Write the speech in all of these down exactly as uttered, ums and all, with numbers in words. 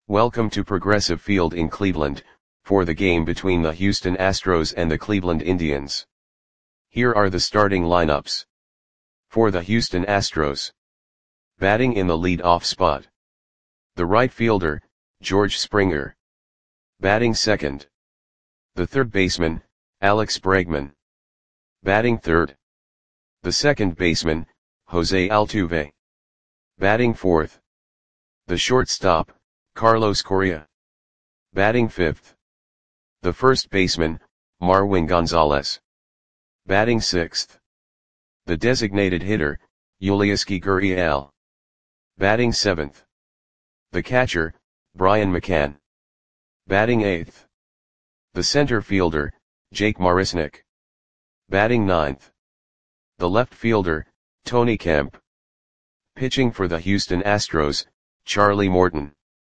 Welcome to Progressive Field in Cleveland, for the game between the Houston Astros and the Cleveland Indians. Here are the starting lineups. For the Houston Astros. Batting in the lead-off spot. The right fielder, George Springer. Batting second. The third baseman, Alex Bregman. Batting third. The second baseman, Jose Altuve. Batting fourth. The shortstop, Carlos Correa. Batting fifth. The first baseman, Marwin Gonzalez. Batting sixth. The designated hitter, Yulieski Gurriel. Batting seventh. The catcher, Brian McCann. Batting eighth. The center fielder, Jake Marisnick. Batting ninth. The left fielder, Tony Kemp. Pitching for the Houston Astros, Charlie Morton.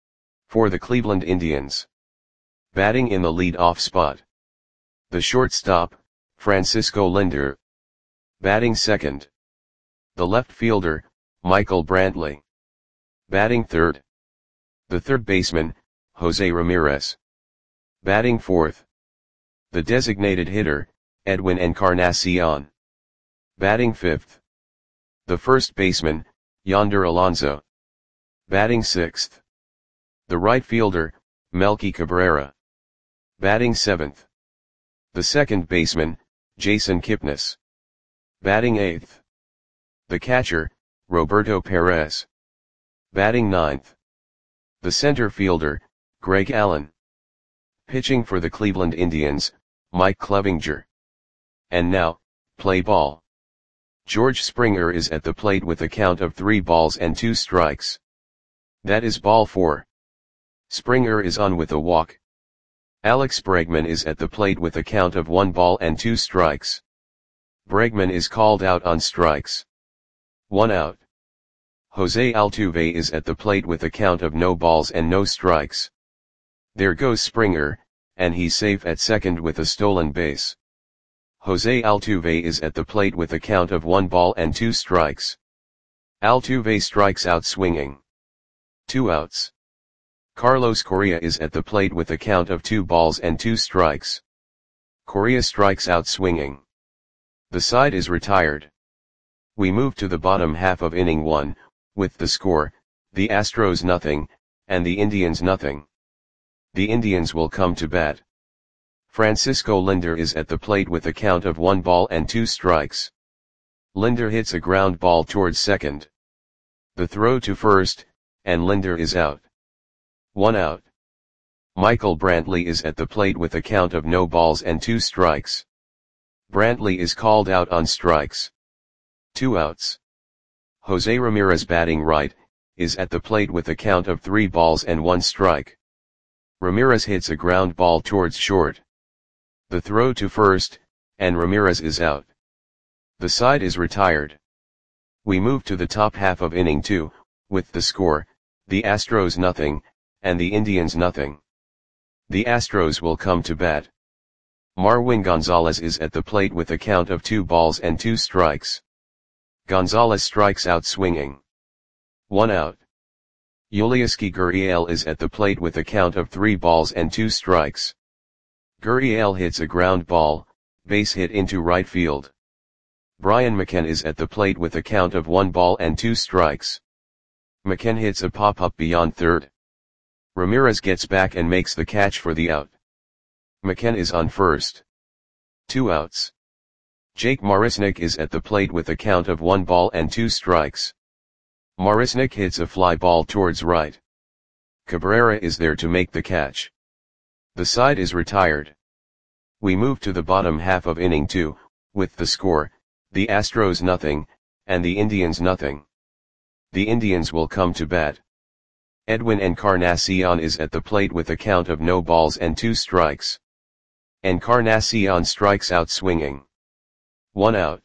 For the Cleveland Indians. Batting in the lead-off spot. The shortstop, Francisco Lindor. Batting second. The left fielder, Michael Brantley. Batting third. The third baseman, Jose Ramirez. Batting fourth. The designated hitter, Edwin Encarnacion. Batting fifth. The first baseman, Yonder Alonso. Batting sixth. The right fielder, Melky Cabrera. Batting seventh. The second baseman, Jason Kipnis. Batting eighth. The catcher, Roberto Perez. Batting ninth. The center fielder, Greg Allen. Pitching for the Cleveland Indians, Mike Clevinger. And now, play ball. George Springer is at the plate with a count of three balls and two strikes. That is ball four. Springer is on with a walk. Alex Bregman is at the plate with a count of one ball and two strikes. Bregman is called out on strikes. One out. Jose Altuve is at the plate with a count of no balls and no strikes. There goes Springer, and he's safe at second with a stolen base. Jose Altuve is at the plate with a count of one ball and two strikes. Altuve strikes out swinging. Two outs. Carlos Correa is at the plate with a count of two balls and two strikes. Correa strikes out swinging. The side is retired. We move to the bottom half of inning one, with the score, the Astros nothing, and the Indians nothing. The Indians will come to bat. Francisco Lindor is at the plate with a count of one ball and two strikes. Lindor hits a ground ball towards second. The throw to first, and Lindor is out. One out. Michael Brantley is at the plate with a count of no balls and two strikes. Brantley is called out on strikes. Two outs. Jose Ramirez, batting right, is at the plate with a count of three balls and one strike. Ramirez hits a ground ball towards short. The throw to first, and Ramirez is out. The side is retired. We move to the top half of inning two, with the score, the Astros nothing, and the Indians nothing. The Astros will come to bat. Marwin Gonzalez is at the plate with a count of two balls and two strikes. Gonzalez strikes out swinging. One out. Yulieski Gurriel is at the plate with a count of three balls and two strikes. Gurriel hits a ground ball, base hit into right field. Brian McCann is at the plate with a count of one ball and two strikes. McCann hits a pop-up beyond third. Ramirez gets back and makes the catch for the out. McCann is on first. Two outs. Jake Marisnick is at the plate with a count of one ball and two strikes. Marisnick hits a fly ball towards right. Cabrera is there to make the catch. The side is retired. We move to the bottom half of inning two, with the score, the Astros nothing, and the Indians nothing. The Indians will come to bat. Edwin Encarnacion is at the plate with a count of no balls and two strikes. Encarnacion strikes out swinging. One out.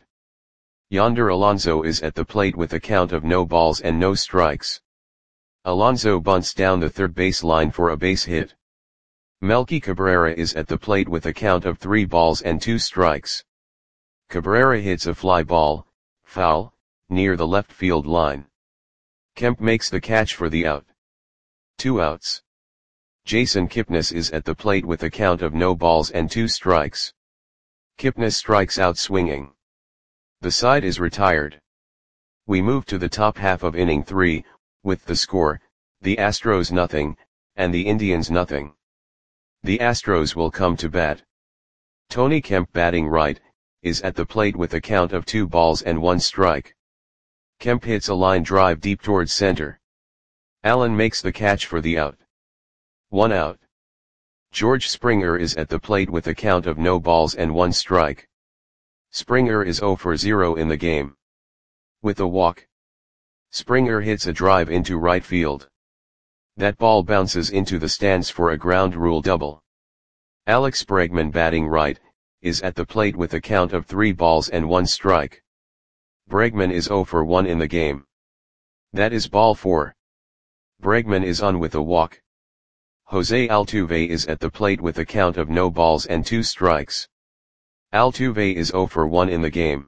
Yonder Alonso is at the plate with a count of no balls and no strikes. Alonso bunts down the third base line for a base hit. Melky Cabrera is at the plate with a count of three balls and two strikes. Cabrera hits a fly ball, foul, near the left field line. Kemp makes the catch for the out. Two outs. Jason Kipnis is at the plate with a count of no balls and two strikes. Kipnis strikes out swinging. The side is retired. We move to the top half of inning three, with the score, the Astros nothing, and the Indians nothing. The Astros will come to bat. Tony Kemp batting right, is at the plate with a count of two balls and one strike. Kemp hits a line drive deep towards center. Allen makes the catch for the out. One out. George Springer is at the plate with a count of no balls and one strike. Springer is zero for zero in the game. With a walk, Springer hits a drive into right field. That ball bounces into the stands for a ground rule double. Alex Bregman batting right, is at the plate with a count of three balls and one strike. Bregman is zero for one in the game. That is ball four. Bregman is on with a walk. Jose Altuve is at the plate with a count of no balls and two strikes. Altuve is zero for one in the game.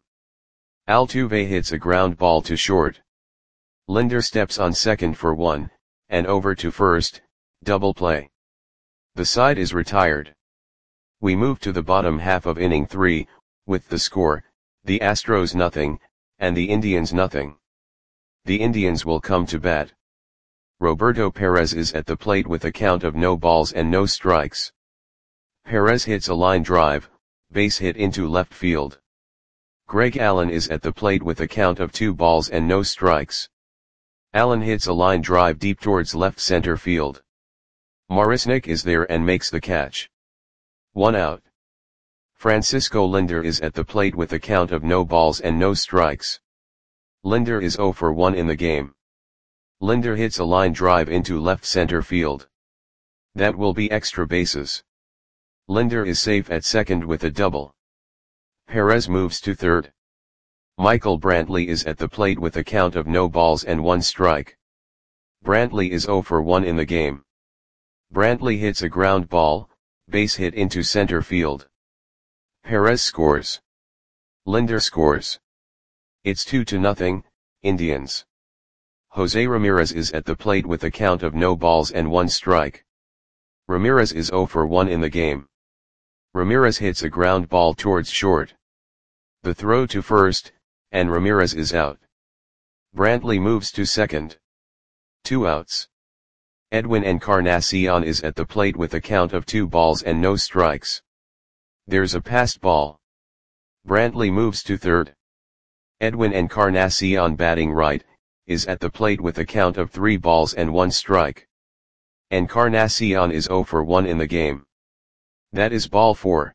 Altuve hits a ground ball to short. Linder steps on second for one, and over to first, double play. The side is retired. We move to the bottom half of inning three, with the score, the Astros nothing, and the Indians nothing. The Indians will come to bat. Roberto Perez is at the plate with a count of no balls and no strikes. Perez hits a line drive, base hit into left field. Greg Allen is at the plate with a count of two balls and no strikes. Allen hits a line drive deep towards left center field. Marisnick is there and makes the catch. One out. Francisco Linder is at the plate with a count of no balls and no strikes. Linder is zero for one in the game. Linder hits a line drive into left center field. That will be extra bases. Linder is safe at second with a double. Perez moves to third. Michael Brantley is at the plate with a count of no balls and one strike. Brantley is zero for one in the game. Brantley hits a ground ball, base hit into center field. Perez scores. Linder scores. It's two to nothing, Indians. Jose Ramirez is at the plate with a count of no balls and one strike. Ramirez is zero for one in the game. Ramirez hits a ground ball towards short. The throw to first, and Ramirez is out. Brantley moves to second. Two outs. Edwin Encarnacion is at the plate with a count of two balls and no strikes. There's a passed ball. Brantley moves to third. Edwin Encarnacion batting right, is at the plate with a count of three balls and one strike. Encarnacion is zero for one in the game. That is ball four.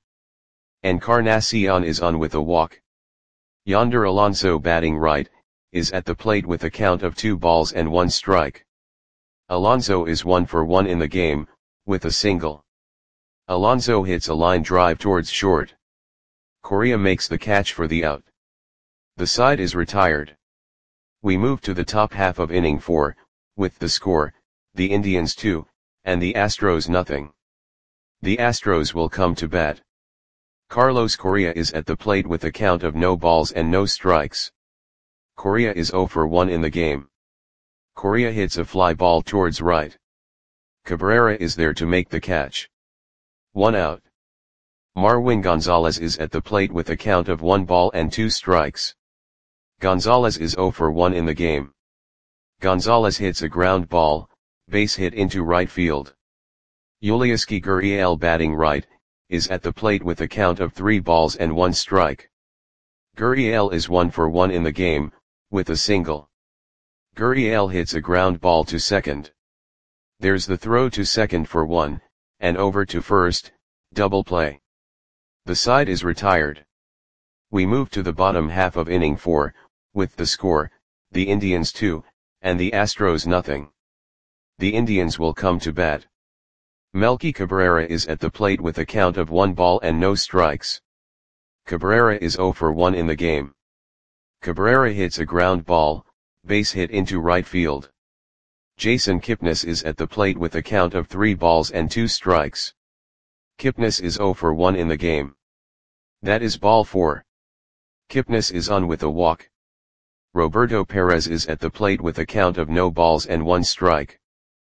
Encarnacion is on with a walk. Yonder Alonso batting right, is at the plate with a count of two balls and one strike. Alonso is one for one in the game, with a single. Alonso hits a line drive towards short. Correa makes the catch for the out. The side is retired. We move to the top half of inning four, with the score, the Indians two, and the Astros nothing. The Astros will come to bat. Carlos Correa is at the plate with a count of no balls and no strikes. Correa is zero for one in the game. Correa hits a fly ball towards right. Cabrera is there to make the catch. One out. Marwin Gonzalez is at the plate with a count of one ball and two strikes. Gonzalez is zero for one in the game. Gonzalez hits a ground ball, base hit into right field. Yulieski Gurriel batting right, is at the plate with a count of three balls and one strike. Gurriel is one for one in the game, with a single. Gurriel hits a ground ball to second. There's the throw to second for one, and over to first, double play. The side is retired. We move to the bottom half of inning four, with the score, the Indians two, and the Astros nothing. The Indians will come to bat. Melky Cabrera is at the plate with a count of one ball and no strikes. Cabrera is zero for one in the game. Cabrera hits a ground ball, base hit into right field. Jason Kipnis is at the plate with a count of three balls and two strikes. Kipnis is zero for one in the game. That is ball four. Kipnis is on with a walk. Roberto Perez is at the plate with a count of no balls and one strike.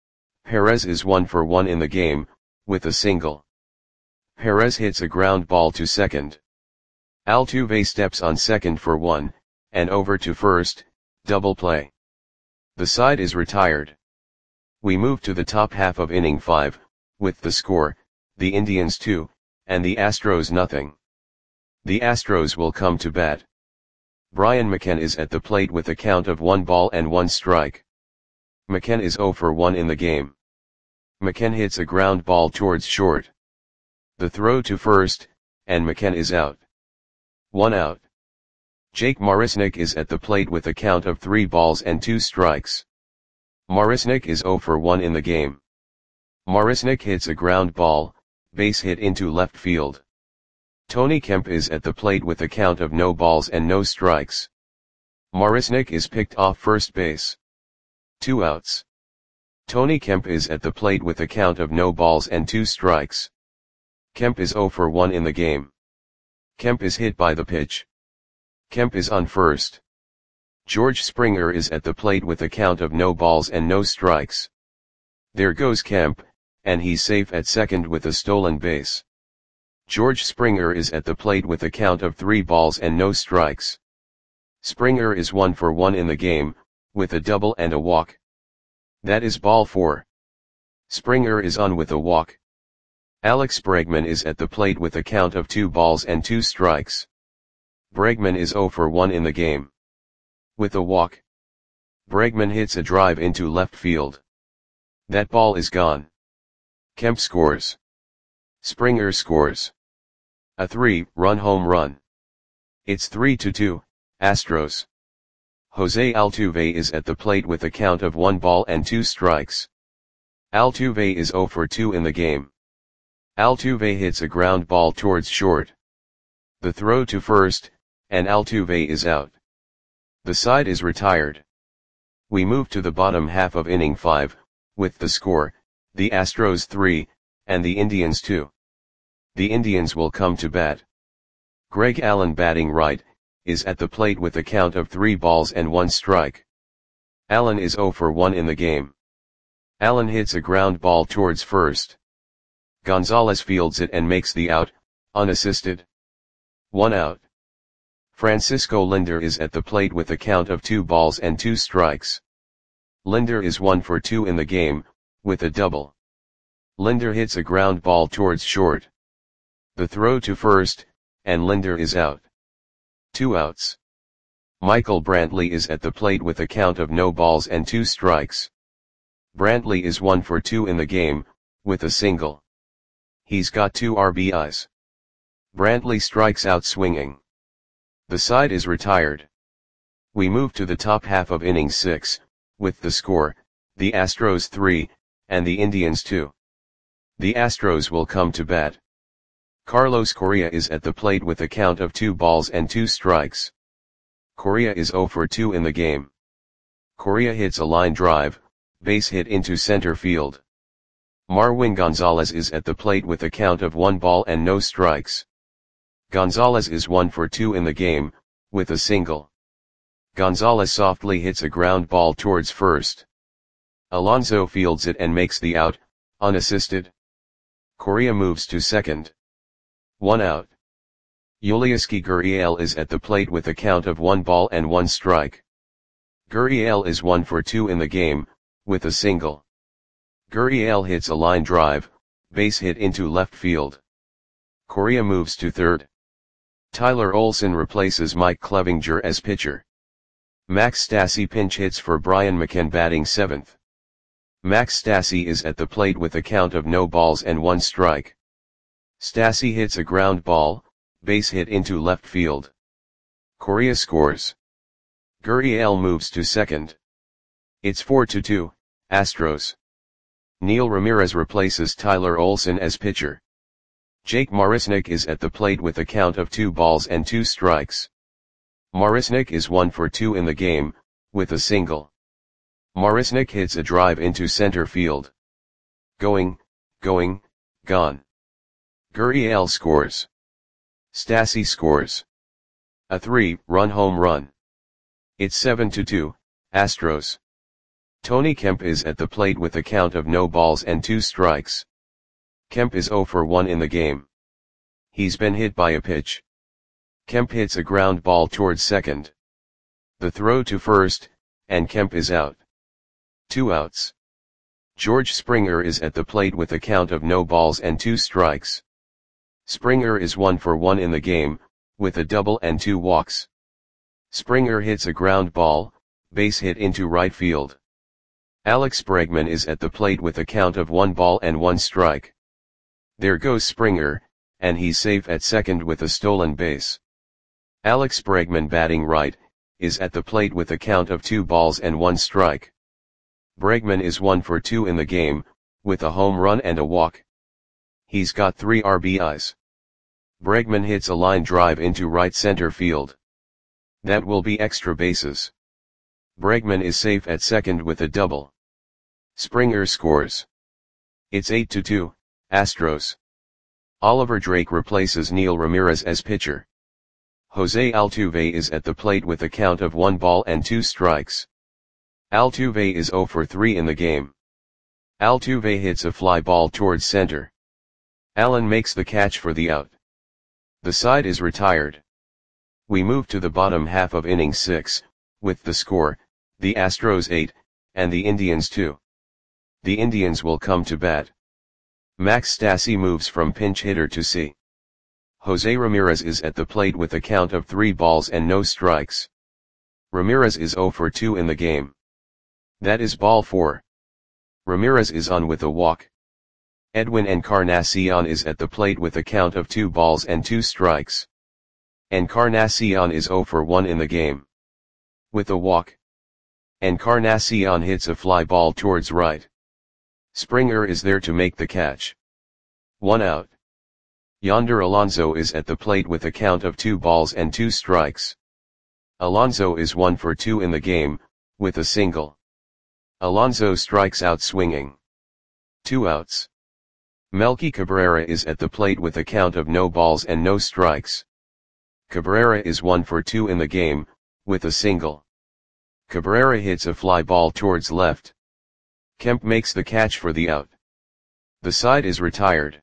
Perez is one for one in the game, with a single. Perez hits a ground ball to second. Altuve steps on second for one, and over to first, double play. The side is retired. We move to the top half of inning five, with the score, the Indians two, and the Astros nothing. The Astros will come to bat. Brian McCann is at the plate with a count of one ball and one strike. McCann is zero for one in the game. McCann hits a ground ball towards short. The throw to first, and McCann is out. One out. Jake Marisnick is at the plate with a count of three balls and two strikes. Marisnick is zero for one in the game. Marisnick hits a ground ball, base hit into left field. Tony Kemp is at the plate with a count of no balls and no strikes. Marisnick is picked off first base. Two outs. Tony Kemp is at the plate with a count of no balls and two strikes. Kemp is zero for one in the game. Kemp is hit by the pitch. Kemp is on first. George Springer is at the plate with a count of no balls and no strikes. There goes Kemp, and he's safe at second with a stolen base. George Springer is at the plate with a count of three balls and no strikes. Springer is one for one in the game, with a double and a walk. That is ball four. Springer is on with a walk. Alex Bregman is at the plate with a count of two balls and two strikes. Bregman is zero for one in the game. With a walk. Bregman hits a drive into left field. That ball is gone. Kemp scores. Springer scores. A three-run home run. It's three to two, Astros. Jose Altuve is at the plate with a count of one ball and two strikes. Altuve is zero for two in the game. Altuve hits a ground ball towards short. The throw to first, and Altuve is out. The side is retired. We move to the bottom half of inning five, with the score, the Astros three, and the Indians two. The Indians will come to bat. Greg Allen, batting right, is at the plate with a count of three balls and one strike. Allen is zero for one in the game. Allen hits a ground ball towards first. Gonzalez fields it and makes the out, unassisted. One out. Francisco Linder is at the plate with a count of two balls and two strikes. Linder is one for two in the game, with a double. Linder hits a ground ball towards short. The throw to first, and Linder is out. Two outs. Michael Brantley is at the plate with a count of no balls and two strikes. Brantley is one for two in the game, with a single. He's got two R B Is. Brantley strikes out swinging. The side is retired. We move to the top half of inning six, with the score, the Astros three, and the Indians two. The Astros will come to bat. Carlos Correa is at the plate with a count of two balls and two strikes. Correa is zero for two in the game. Correa hits a line drive, base hit into center field. Marwin Gonzalez is at the plate with a count of one ball and no strikes. Gonzalez is one for two in the game, with a single. Gonzalez softly hits a ground ball towards first. Alonso fields it and makes the out, unassisted. Correa moves to second. One out. Yulieski Gurriel is at the plate with a count of one ball and one strike. Gurriel is one for two in the game, with a single. Gurriel hits a line drive, base hit into left field. Correa moves to third. Tyler Olson replaces Mike Clevinger as pitcher. Max Stassi pinch hits for Brian McCann, batting seventh. Max Stassi is at the plate with a count of no balls and one strike. Stassi hits a ground ball, base hit into left field. Correa scores. Gurriel moves to second. It's four to two, Astros. Neil Ramirez replaces Tyler Olson as pitcher. Jake Marisnick is at the plate with a count of two balls and two strikes. Marisnick is one for two in the game, with a single. Marisnick hits a drive into center field. Going, going, gone. Gurriel scores. Stassi scores. A three-run home run. It's seven to two, Astros. Tony Kemp is at the plate with a count of no balls and two strikes. Kemp is zero for one in the game. He's been hit by a pitch. Kemp hits a ground ball towards second. The throw to first, and Kemp is out. Two outs. George Springer is at the plate with a count of no balls and two strikes. Springer is one for one in the game, with a double and two walks. Springer hits a ground ball, base hit into right field. Alex Bregman is at the plate with a count of one ball and one strike. There goes Springer, and he's safe at second with a stolen base. Alex Bregman, batting right, is at the plate with a count of two balls and one strike. Bregman is one for two in the game, with a home run and a walk. He's got three R B Is. Bregman hits a line drive into right center field. That will be extra bases. Bregman is safe at second with a double. Springer scores. It's eight to two, Astros. Oliver Drake replaces Neil Ramirez as pitcher. Jose Altuve is at the plate with a count of one ball and two strikes. Altuve is zero for three in the game. Altuve hits a fly ball towards center. Allen makes the catch for the out. The side is retired. We move to the bottom half of inning six, with the score, the Astros eight, and the Indians two. The Indians will come to bat. Max Stassi moves from pinch hitter to C. Jose Ramirez is at the plate with a count of three balls and no strikes. Ramirez is zero for two in the game. That is ball four. Ramirez is on with a walk. Edwin Encarnacion is at the plate with a count of two balls and two strikes. Encarnacion is zero for one in the game. With a walk. Encarnacion hits a fly ball towards right. Springer is there to make the catch. One out. Yonder Alonso is at the plate with a count of two balls and two strikes. Alonso is one for two in the game, with a single. Alonso strikes out swinging. Two outs. Melky Cabrera is at the plate with a count of no balls and no strikes. Cabrera is one for two in the game, with a single. Cabrera hits a fly ball towards left. Kemp makes the catch for the out. The side is retired.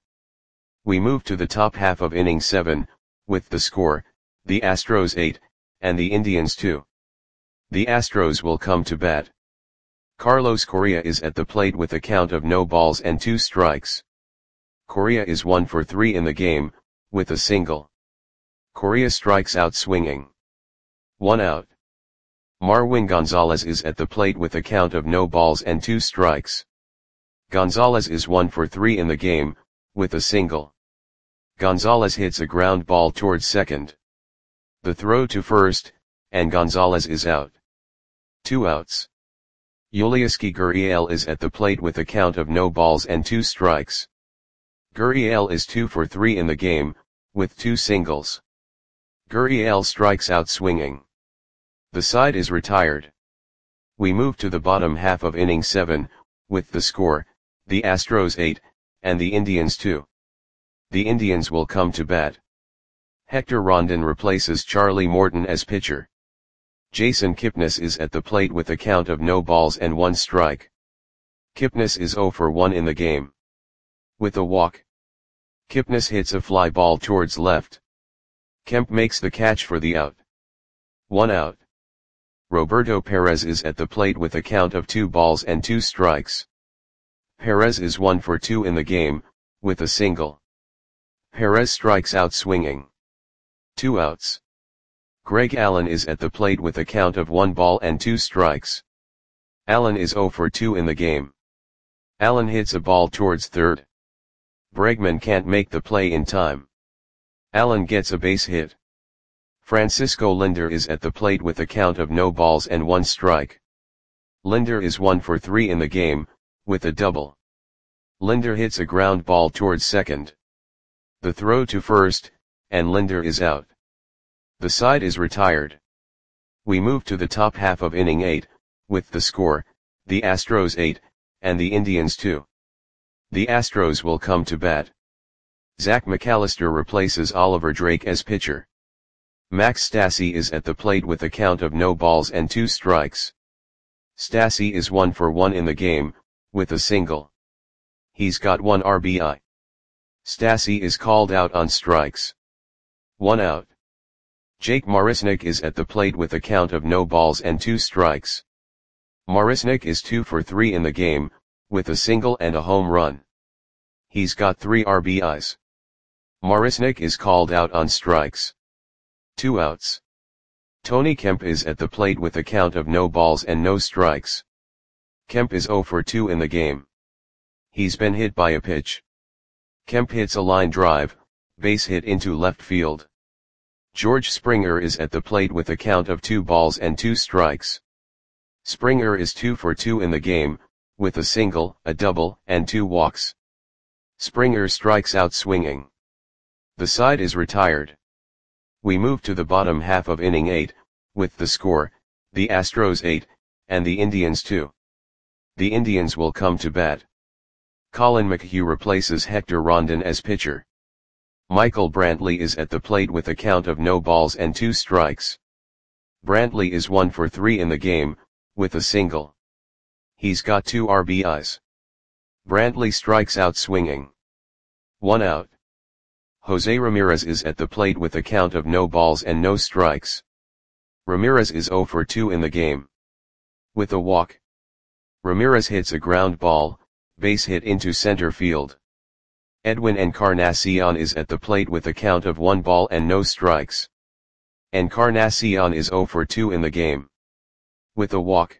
We move to the top half of inning seven, with the score, the Astros eight, and the Indians two. The Astros will come to bat. Carlos Correa is at the plate with a count of no balls and two strikes. Correa is one for three in the game, with a single. Correa strikes out swinging. One out. Marwin Gonzalez is at the plate with a count of no balls and two strikes. Gonzalez is one for three in the game, with a single. Gonzalez hits a ground ball towards second. The throw to first, and Gonzalez is out. Two outs. Yulieski Gurriel is at the plate with a count of no balls and two strikes. Gurriel is two for three in the game, with two singles. Gurriel strikes out swinging. The side is retired. We move to the bottom half of inning seven, with the score, the Astros eight, and the Indians two. The Indians will come to bat. Hector Rondon replaces Charlie Morton as pitcher. Jason Kipnis is at the plate with a count of no balls and one strike. Kipnis is zero for one in the game. With a walk. Kipnis hits a fly ball towards left. Kemp makes the catch for the out. One out. Roberto Perez is at the plate with a count of two balls and two strikes. Perez is one for two in the game, with a single. Perez strikes out swinging. Two outs. Greg Allen is at the plate with a count of one ball and two strikes. Allen is zero for two in the game. Allen hits a ball towards third. Bregman can't make the play in time. Allen gets a base hit. Francisco Lindor is at the plate with a count of no balls and one strike. Lindor is one for three in the game, with a double. Lindor hits a ground ball towards second. The throw to first, and Lindor is out. The side is retired. We move to the top half of inning eight, with the score, the Astros eight, and the Indians two. The Astros will come to bat. Zach McAllister replaces Oliver Drake as pitcher. Max Stassi is at the plate with a count of no balls and two strikes. Stassi is one for one in the game, with a single. He's got one R B I. Stassi is called out on strikes. One out. Jake Marisnick is at the plate with a count of no balls and two strikes. Marisnick is two for three in the game, with a single and a home run. He's got three R B Is. Marisnick is called out on strikes. Two outs. Tony Kemp is at the plate with a count of no balls and no strikes. Kemp is zero for two in the game. He's been hit by a pitch. Kemp hits a line drive, base hit into left field. George Springer is at the plate with a count of two balls and two strikes. Springer is two for two in the game, with a single, a double, and two walks. Springer strikes out swinging. The side is retired. We move to the bottom half of inning eight, with the score, the Astros eight, and the Indians two. The Indians will come to bat. Colin McHugh replaces Hector Rondon as pitcher. Michael Brantley is at the plate with a count of no balls and two strikes. Brantley is one for three in the game, with a single. He's got two R B Is. Brantley strikes out swinging. One out. Jose Ramirez is at the plate with a count of no balls and no strikes. Ramirez is zero for two in the game. With a walk. Ramirez hits a ground ball, base hit into center field. Edwin Encarnacion is at the plate with a count of one ball and no strikes. Encarnacion is zero for two in the game. With a walk.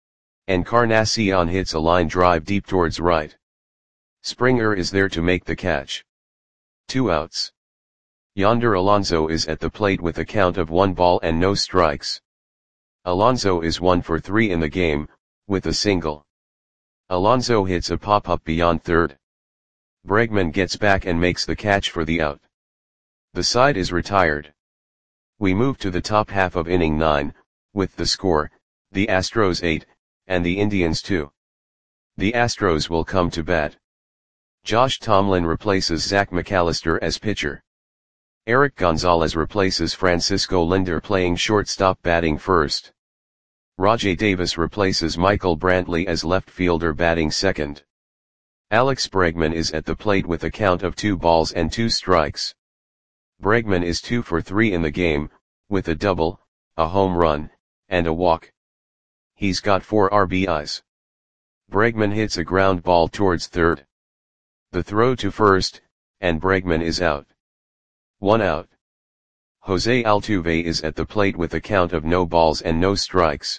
Encarnacion hits a line drive deep towards right. Springer is there to make the catch. Two outs. Yonder Alonso is at the plate with a count of one ball and no strikes. Alonso is one for three in the game, with a single. Alonso hits a pop-up beyond third. Bregman gets back and makes the catch for the out. The side is retired. We move to the top half of inning nine, with the score, the Astros eight, and the Indians two. The Astros will come to bat. Josh Tomlin replaces Zach McAllister as pitcher. Eric Gonzalez replaces Francisco Linder playing shortstop batting first. Rajai Davis replaces Michael Brantley as left fielder batting second. Alex Bregman is at the plate with a count of two balls and two strikes. Bregman is two for three in the game, with a double, a home run, and a walk. He's got four R B Is. Bregman hits a ground ball towards third. The throw to first, and Bregman is out. One out. Jose Altuve is at the plate with a count of no balls and no strikes.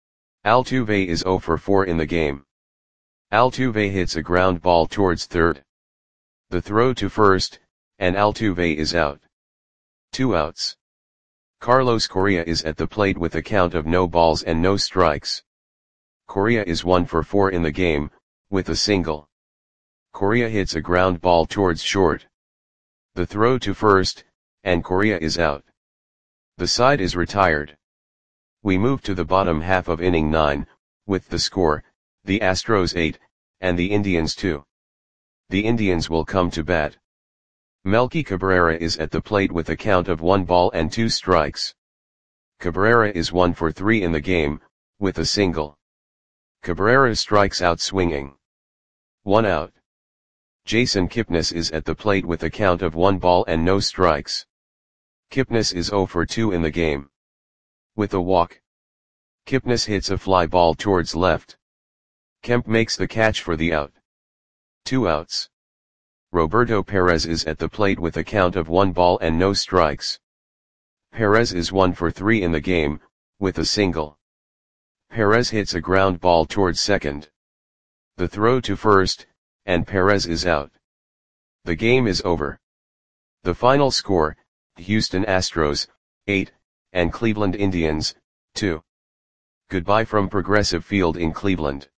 Altuve is zero for four in the game. Altuve hits a ground ball towards third. The throw to first, and Altuve is out. Two outs. Carlos Correa is at the plate with a count of no balls and no strikes. Correa is one for four in the game, with a single. Correa hits a ground ball towards short. The throw to first, and Correa is out. The side is retired. We move to the bottom half of inning nine, with the score, the Astros eight, and the Indians two. The Indians will come to bat. Melky Cabrera is at the plate with a count of one ball and two strikes. Cabrera is one for three in the game, with a single. Cabrera strikes out swinging. One out. Jason Kipnis is at the plate with a count of one ball and no strikes. Kipnis is zero for two in the game. With a walk. Kipnis hits a fly ball towards left. Kemp makes the catch for the out. Two outs. Roberto Perez is at the plate with a count of one ball and no strikes. Perez is one for three in the game, with a single. Perez hits a ground ball towards second. The throw to first, and Perez is out. The game is over. The final score, Houston Astros, eight, and Cleveland Indians, two. Goodbye from Progressive Field in Cleveland.